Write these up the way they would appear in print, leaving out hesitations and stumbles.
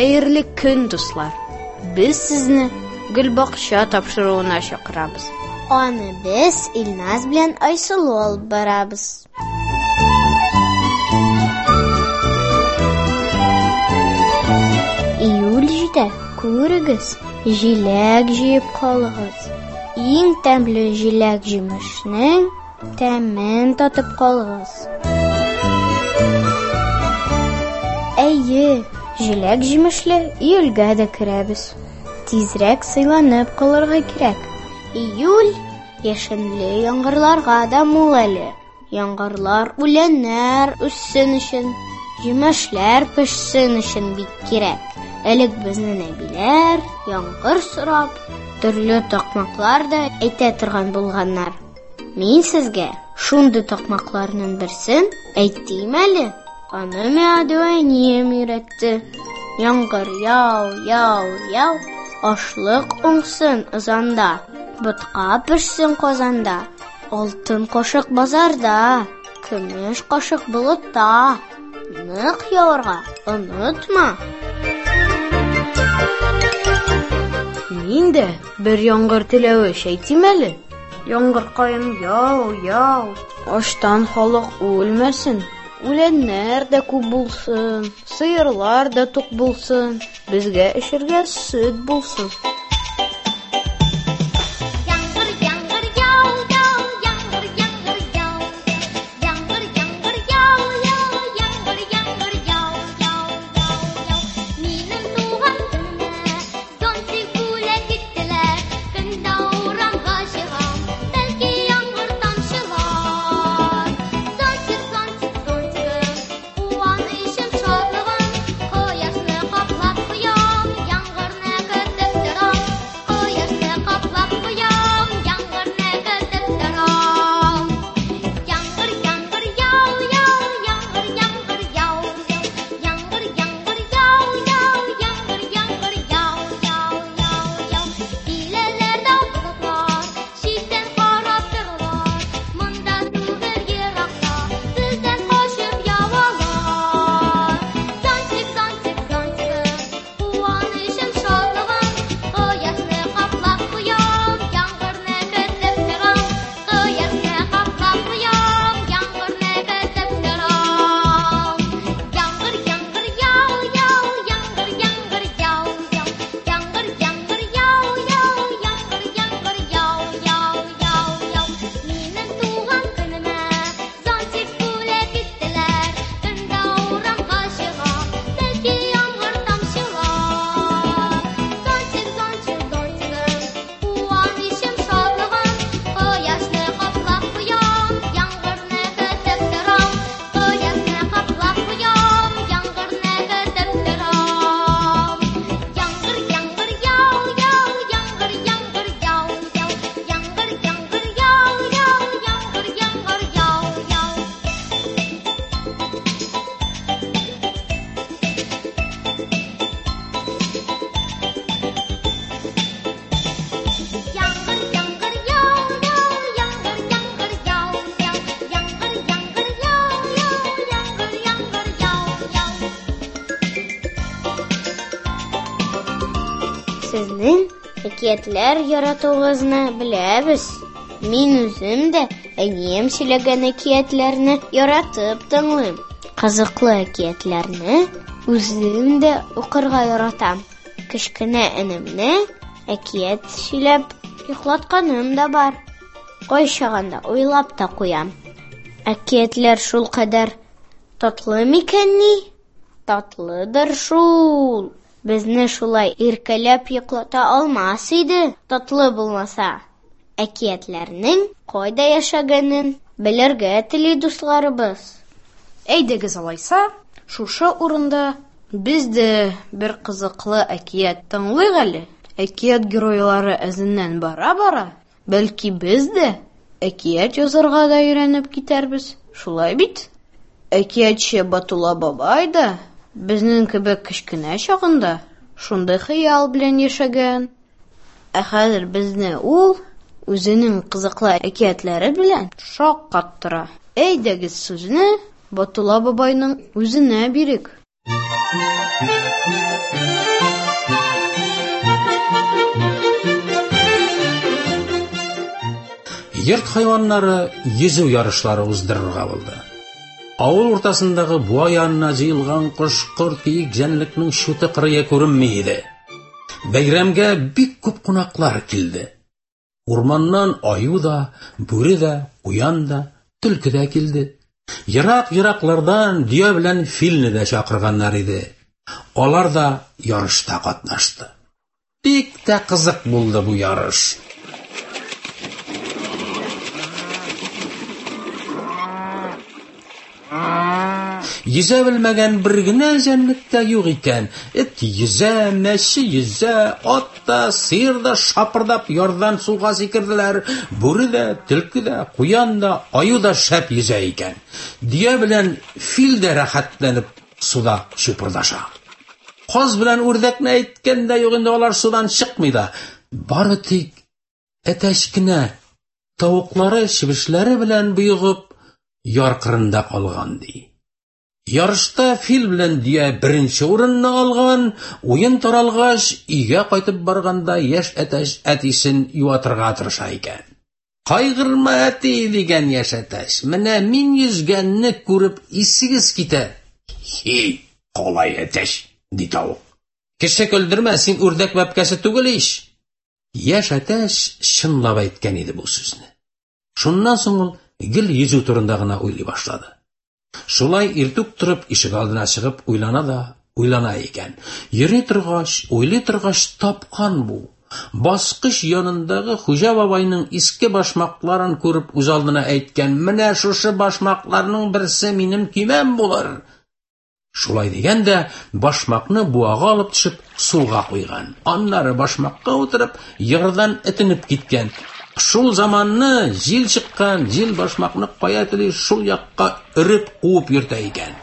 Хәерле көн, дуслар. Без сезне Гөлбакча тапшыруына чакырабыз. Аны без Илназ белән Айсылу алып барабыз. Июль җитә, күрегез, җиләк җыеп калыгыз. Иң тәмле җиләк җимешнең тәмен татып калыгыз. Әйе, җиләк җимешле июльгә дә керәбез. Тизрәк сыйланып калырга кирәк. Июль яшенле яңгырларга да мул әле. Яңгырлар үләннәр үссен өчен, җимешләр пешсен өчен бик кирәк. Элек безнең әбиләр яңгыр сорап, төрле такмаклар да әйтә торган булганнар. Мин сезгә шундый такмакларның берсен әйтим әле. Аны миңа дуанием өйрәтте. Яңгыр яу, яу, яу, ашлык уңсын ызанда, ботка пешсен казанда, алтын кашык базарда, көмеш кашык болытта, нык яурга онытма. Мин дә бер яңгыр теләвеш әйтим әле. Яңгыркаем яу, яу, аштан халык үлмәсен. Үләннәр дә күп булсын, сыерлар да тук булсын, безгә эчәргә сөт булсын. Сезнең әкиятләр яратуыгызны беләбез. Мин үзем дә әнием сөйләгән әкиятләрне яратып тыңлыйм. Кызыклы әкиятләрне үзем дә укырга яратам. Кечкенә энемне әкият сөйләп йоклатканым да бар. Кайчаганда уйлап та куям. Әкиятләр шул кадәр татлы микәнни? Татлыдыр шул. Безне шулай иркәләп йоклата алмас иде, татлы булмаса. Әкиятләрнең кайда яшәгәнен белергә тели дусларыбыз. Әйдәгез алайса, шушы урында без дә бер кызыклы әкият тыңлыйк әле. Әкият геройлары әзеннән бара-бара, бәлки без дә әкият язарга да өйрәнеп китәрбез. Шулай бит? Әкиятче Батулла бабай да безнең кебек кечкенә чагында шундый хыял белән яшәгән. Ә хәзер безне ул үзенең кызыклы әкиятләре белән шаккаттыра. Әйдәгез сүзне Батулла бабайның үзенә бирик. Йорт хайваннары йөзү ярышлары уздырырга булды. Авыл уртасындагы буа янына җыелган кош-корт, киек, җәнлекнең шуты кырые күренми иде. Бәйрәмгә бик күп кунаклар килде. Урманнан аю да, бүре дә, куян да, төлке дә килде. Ерак-ераклардан дөя белән филне дә чакырганнар иде. Алар да ярышта катнашты. Бик тә кызык булды бу ярыш. Йөзә белмәгән бер генә җәнлек тә юк икән. Эт йөзә, мәче йөзә, ат та, сыер да шапырдап ярдан суга сикерделәр. Бүре дә, төлке дә, куян да, аю да шәп йөзә икән. Дөя белән фил дә рәхәтләнеп суда чупырдаша. Каз белән үрдәкне әйткәндә юк инде, алар судан чыкмый да. Бары тик әтәч кенә тавыклары, чебешләре белән буйгып яр кырында калган ди. Ярышта фил белән дөя беренче урынны алган. Уен таралгач, өйгә кайтып барганда яшь әтәч әтисен юатырга тырыша икән. Кайгырма әти дигән яшь әтәч, менә мин йөзгәнне күреп исегез китә. Хи, калай әтәч, ди тавык. Кеше көлдермә, син үрдәк бәбкәсе түгел ич. Яшь әтәч чынлап әйткән иде бу сүзне. Шуннан соң ул гел йөзү турында гына уйлый башлады. Шулай иртүк торып ишек алдына чыгып уйлана икән. Йөри торгач, уйлый торгач тапкан бу. Баскыч янындагы Хуҗа бабайның иске башмакларын күреп үз алдына әйткән: "Менә шушы башмакларның берсе минем кимәм булыр." Шулай дигәндә, башмакны буага алып төшеп сулга куйган. Аннары башмакка утырып, йырдан этенеп киткән. Шул заманны җил чыккан, җил башмакны кая тели шул якка үреп куып йөртә икән.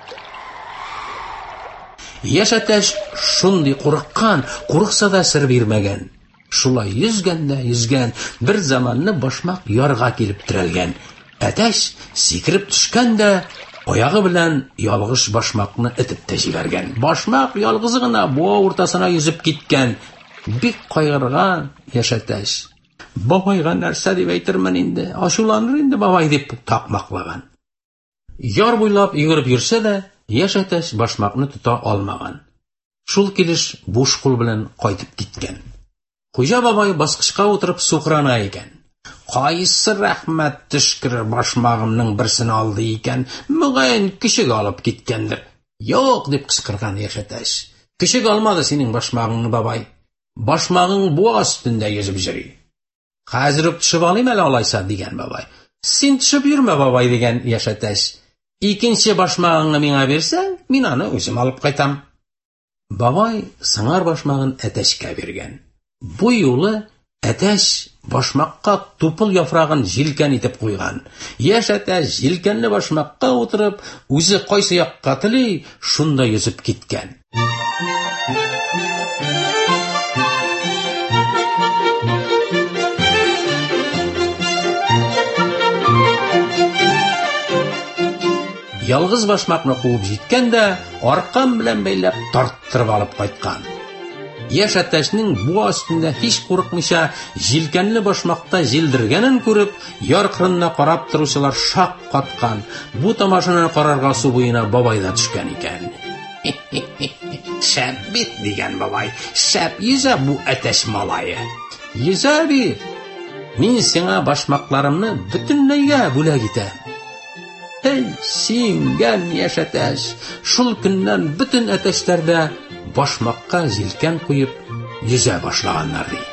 Яшь әтәч шундый курыккан, курыкса да сер бирмәгән. Шулай йөзгән, бер заманны башмак ярга килеп терәлгән. Әтәч сикереп төшкән дә аягы белән ялгыш башмакны этеп тә җибәргән. Башмак ялгызы гына буа уртасына йөзеп киткән. Бик кайгырган яшь әтәч. Бабайга нәрсә дип әйтермен инде? Ачуланыр инде бабай дип такмаклаган. Яр буйлап йөгереп йөрсә дә, яшь әтәч башмакны тота алмаган. Шул килеш буш кул белән кайтып киткән. Хуҗа бабай баскычка утырып сукрана икән. Кайсы рәхмәт төшкер башмагымның берсен алды икән, мөгаен кишек алып киткәндер. Юк, дип кычкырган яшь әтәч. Кишек алмады синең башмагыңны, бабай. Башмагың буа өстендә йөзеп йөри. Хәзер үк төшеп алыйм әле алайса, дигән бабай. Син төшеп йөрмә, бабай, дигән яшь әтәч. Икенче башмагыңны миңа бирсәң, мин аны үзем алып кайтам. Бабай сыңар башмагын әтәчкә биргән. Бу юлы әтәч башмакка тупыл яфрагын җилкән итеп куйган. Яшь әтәч җилкәнле башмакка утырып, үзе кайсы якка тели, шунда йөзеп киткән. Ялгыз башмакны куып җиткәндә, аркан белән бәйләп тарттырып алып кайткан. Яшь әтәчнең буа өстендә һич курыкмыйча җилкәнле башмакта җилдергәнен күреп, яр кырына карап торучылар шак каткан. Бу тамашаны карарга су буена бабай да төшкән икән. Шәп бит, дигән бабай. Шәп йөзә бу әтәч малае. Йөзә бит. Мин сиңа башмакларымны бөтенләйгә бүләк итәм. Эй, сиңгән яшь әтәч, шул көннән бөтен әтәчләр дә башмакка җилкән куеп йөзә башлаганнар ди.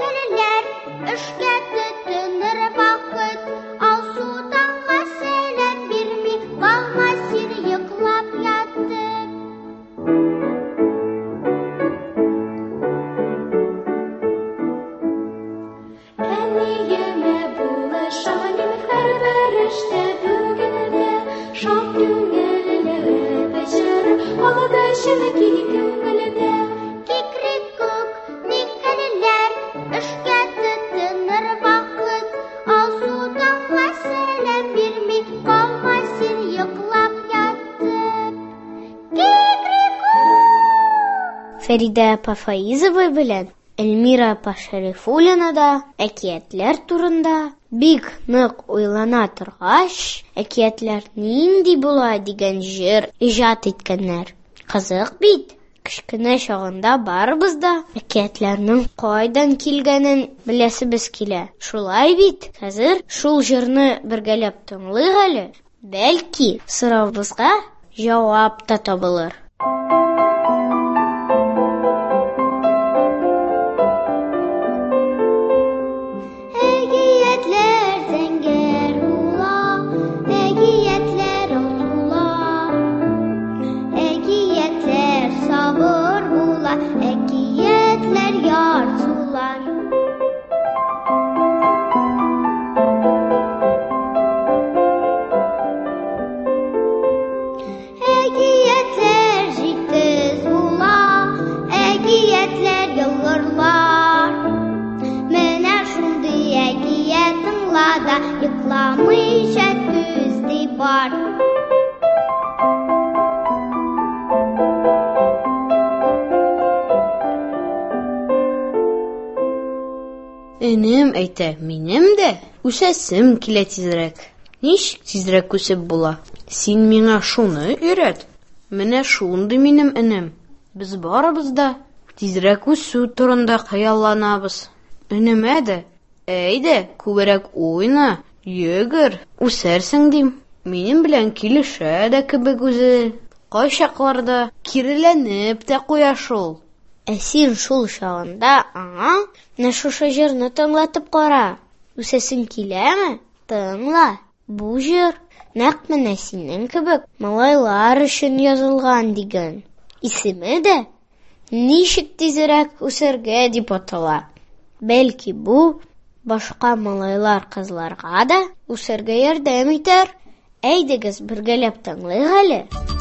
Эшкә тотыныр вакыт, алсудан мәсьәлә Шат күңелле бәшер, ала бәшер киң күңелдә. Кикрек күк, никелеләр, эшкә тотыныр вакыт. Алсудан сәлам бирми, калма син йоклап ятып. Кикрек күк! Фәридә апа Фаизова белән Эльмира апа Шәрифуллина да әкиятләр турында бик нык уйлана торгач, әкиятләр нинди була дигән җыр иҗат иткәннәр. Кызык бит. Кечкенә чагында барыбыз да әкиятләрнең кайдан килгәнен беләсебез килә. Шулай бит. Хәзер шул җырны бергәләп тыңлыйк әле. Бәлки, соравыбызга җавап та табылыр. Йокламыйча күздей бар. Энем әйтә, минем дә үсәсем килә тизрәк. Ничек тизрәк үсеп була? Син миңа шуны өйрәт. Менә шундый минем энем. Без барыбыз да тизрәк үсү турында хыялланабыз. Энемә дә, әйдә, күбрәк уйна, йөгер, үсәрсең дим. Минем белән килешә дә кебек үзе. Кайчакларда киреләнеп тә куя шул. Ә син шул чагында аңа менә шушы җырны тыңлатып кара. Үсәсең киләме? Тыңла. Бу җыр нәкъ менә синең кебек малайлар өчен язылган дигән. Исеме дә ничек тизрәк үсәргә дип атала. Бәлки бу башка малайлар кызларга да үсәргә ярдәм итәр. Әйдәгез бергәләп тыңлыйк әле.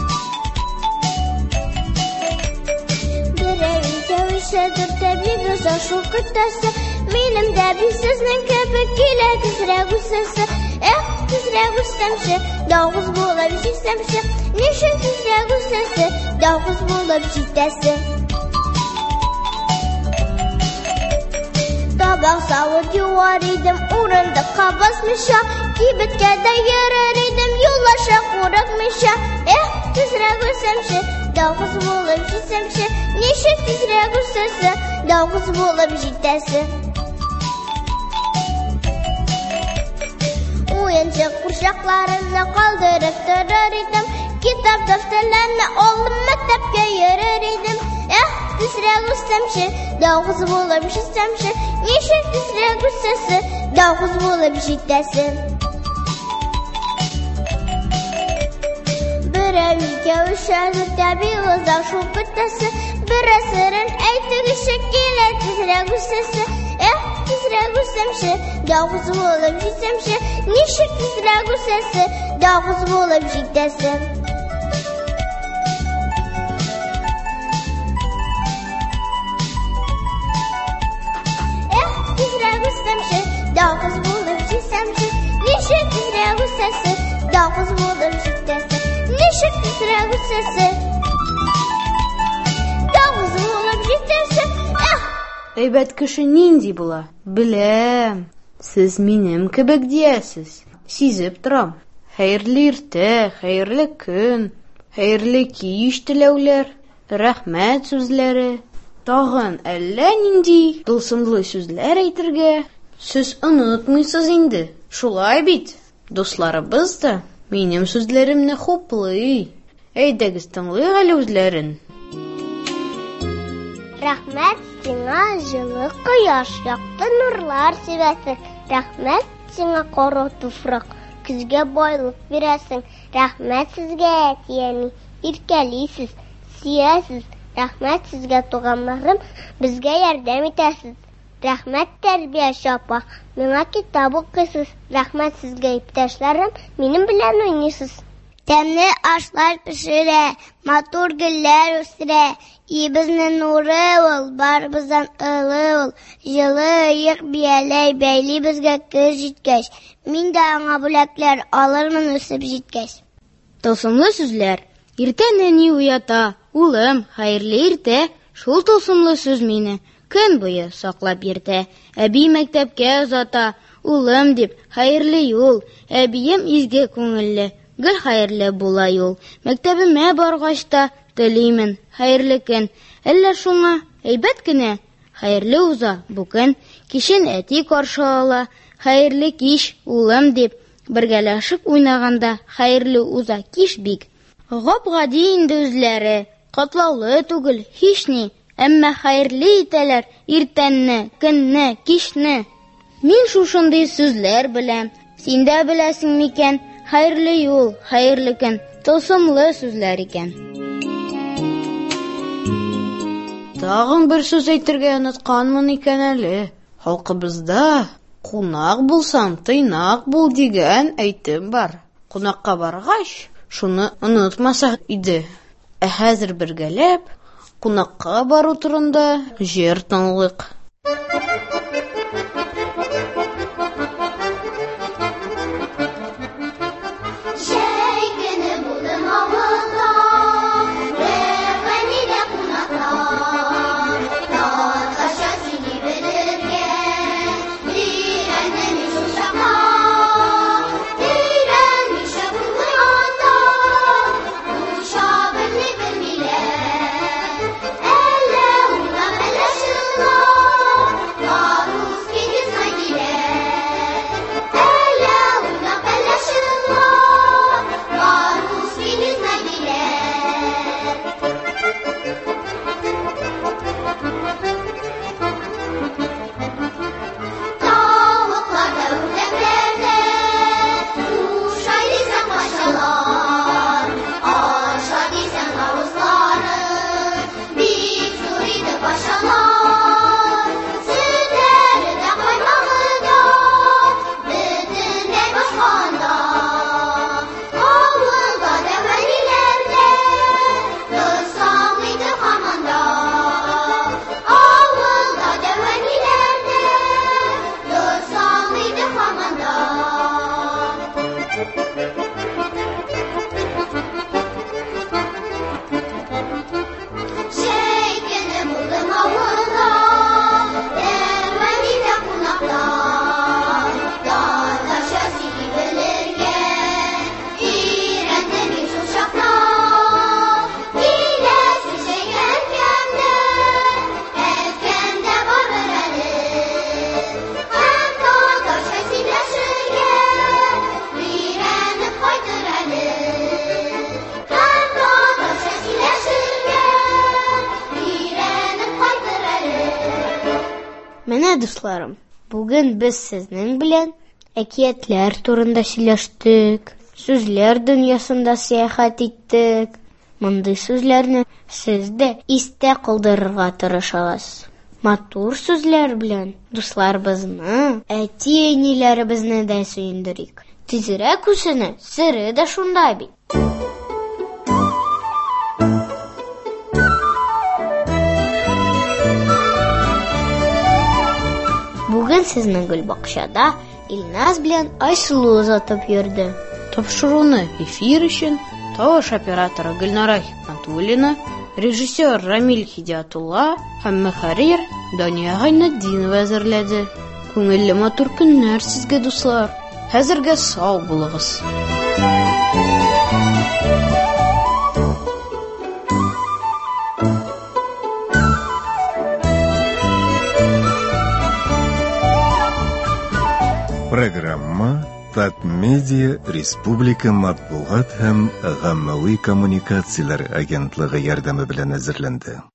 Берәү тәбигез ашу көтәсе, минем дә бисезнең кебек килә тизрәк үсәсе. Тизрәк үсәмче, ялгыз булып җитсәмче, ничек тизрәк үсәсе, ялгыз булып җитәсе. Табак савыт юар идем, урындыкка басмыйча, кибеткә дә йөрер идем, юллаша курыкмыйча. Тизрәк үсәмче, ялгыз булып җитсәмче, ничек тизрәк үсәсе, ялгыз булып җитәсе. Уенчык курчакларымны калдырып торыр идем, китап дәфтәрләрне алып мәктәпкә йөрер идем. Тизрәк үсәмче, ялгыз булып җитсәмче, ничек тизрәк үсәсе, ялгыз булып җитәсе. Берәү икәү шәһәр табигыз ашу көтәсе, бер әсәрен әйтегезче килә тизрәк үсәсе. Тизрәк үсәмче, ялгыз булып җитсәмче, ничек тизрәк үсәсе, ялгыз булып җитәсе. Тизрәк үсәмче, ялгыз булып җитсәмче, ничек тизрәк үсәсе, ялгыз булып җитәсе. Ничек тизрәк үсәсе, ялгыз булып җитәсе. Әйбәт кеше нинди була? Беләм. Сез минем кебек диясез. Сизеп торам. Хәерле иртә, хәерле көн, хәерле кич теләүләр, рәхмәт сүзләре. Тагын әллә нинди тылсымлы сүзләр әйтергә. Сез онытмыйсыз инде. Шулай бит. Дусларыбыз да минем сүзләремне хуплый. Әйдәгез тыңлыйк әле үзләрен. Рәхмәт сиңа җылы кояш, якты нурлар сибәсең. Рәхмәт сиңа кара туфрак, көзгә байлык бирәсең. Рәхмәт сезгә әтиәни, иркәлисез, сөясез. Рәхмәт сезгә туганнарым, безгә ярдәм итәсез. Рәхмәт тәрбияче апа, миңа китап укыйсыз. Рәхмәт сезгә иптәшләрем, минем белән уйныйсыз. Тәмле ашлар пешерә, матур гөлләр үстерә. Ибезнең нуры ул, барыбыздан олы ул. Җылы ыек бияләй бәйли безгә көз җиткәч. Мин дә аңа бүләкләр алырмын үсеп җиткәч. Тылсымлы сүзләр. Иртәне ни уята, улым, хәерле иртә. Шул тылсымлы сүз мине көн буе саклап йөртә. Әби мәктәпкә озата, улым дип, хәерле юл. Әбием изге күңелле, гел хәерле була юл. Мәктәбемә баргач та телимен, хәерле көн. Әллә шуңа әйбәт кенә, хәерле уза бу көн. Кичен әти каршы ала, хәерле кич, улым дип. Бергәләшеп уйнаганда хәерле уза кич бик. Гап-гади инде үзләре, катлаулы түгел, һич ни. Әмма хәерле итәләр иртәнне, көнне, кичне. Мин шушындый сүзләр беләм. Син дә беләсең микән? Хәерле юл, хәерле көн, тылсымлы сүзләр икән. Тагын бер сүз әйтергә онытканмын икән әле. Халкыбызда кунак булсаң, тыйнак бул дигән әйтем бар. Кунакка баргач, шуны онытмасак иде. Ә хәзер бергәләп кунакка бару турында җыр тыңлыйк. Менә дусларым, бүген без сезнең белән әкиятләр турында сөйләштек, сүзләр дөньясында сәяхәт иттек. Мондый сүзләрне сез дә истә калдырырга тырышыгыз. Матур сүзләр белән дусларыбызны, әти-әниләребезне дә сөендерик. Тизрәк үсене, сыры да шунда бит. Бүген сезнең Гөлбакчада Илназ белән Айсылу озатып йөрде. Тапшыруны эфир өчен тавыш операторы Гөлнара Хикмәтуллина, режиссер Рамил Хидиятулла һәм мөхәррир Дания Гайнетдинова әзерләде. Күңелле матур көннәр сезгә, дуслар. Хәзергә сау булыгыз. Программа Татмедиа Республика матбугат һәм гаммәви коммуникацияләр агентлыгы ярдәме белән әзерләнде.